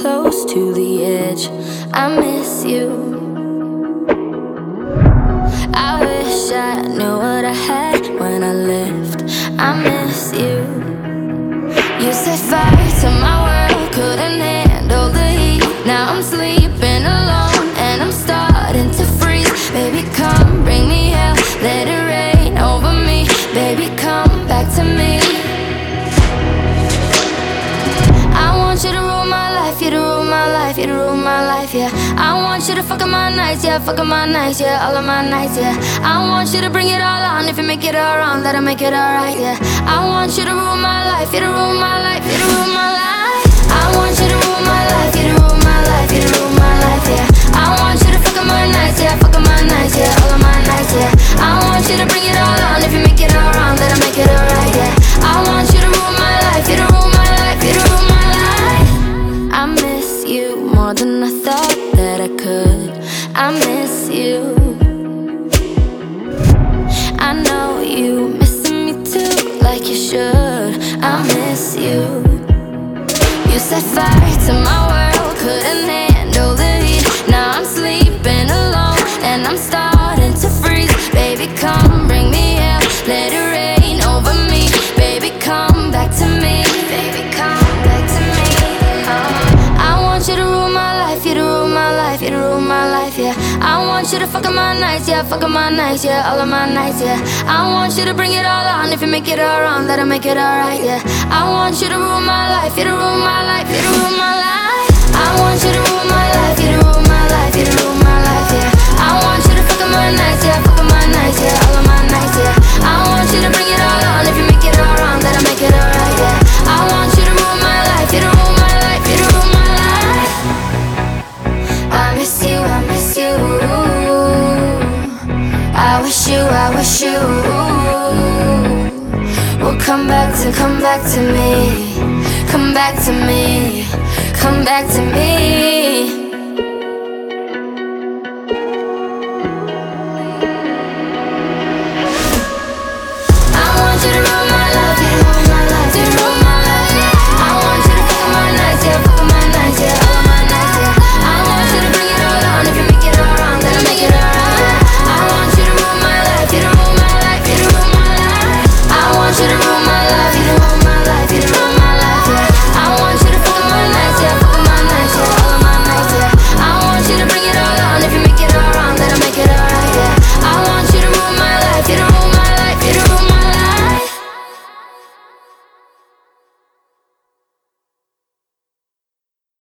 close to the edge. I miss you. I wish I knew what I had when I left. I miss you. You set fire to my world, couldn't handle the heat. Now I'm sleeping alone and I'm starting to freeze. Baby, come bring me hell, let it rain over me. Baby, come back to me. I want you to rule my life, you to rule my life, you to rule my life, yeah. I want you to fuck up my nights, yeah, fuck up my nights, yeah, all of my nights, yeah. I want you to bring it all on, if you make it all wrong, that'll make it alright, yeah. I want you to rule my life, you to rule my life, you to rule my life. I want you to rule my life, you to rule my life, you to rule my life, yeah. I want you to fuck up my nights, yeah, fuck up my nights, yeah, all of my nights, yeah. I want you to bring it all on, if you make it all wrong, that'll make it alright, yeah. I want you to rule my life, you to rule my life, you to rule my life. I miss you more than I thought that I could. I miss you. I know you missing me too, like you should. I miss you. You set fire to my world, couldn't handle the heat. Now I'm sleeping alone and I'm starting to freeze. Baby, come bring me hell, let it rain over me. Baby, come back to me. Baby, come back to me. I want you to rule my life, you to rule my life, you to rule my life, yeah. I want you to fuck up my nights, yeah, fuck up my nights, yeah, all of my nights, yeah. I want you to bring it all on, if you make it all wrong, that'll make it alright, yeah. I want you to rule my life, you to rule my life, you to rule my life. I want you to rule my life, you to rule my life, you to rule my life, yeah. I want you to fuck up my nights, yeah, fuck up my nights, yeah, all of my nights, yeah. I want you to bring it all on, if you make it all wrong, that'll make it alright, yeah. I want you to rule my life, you to rule my life, you to rule my life. I miss you, I miss you. I wish you will come back to me, come back to me, come back to me.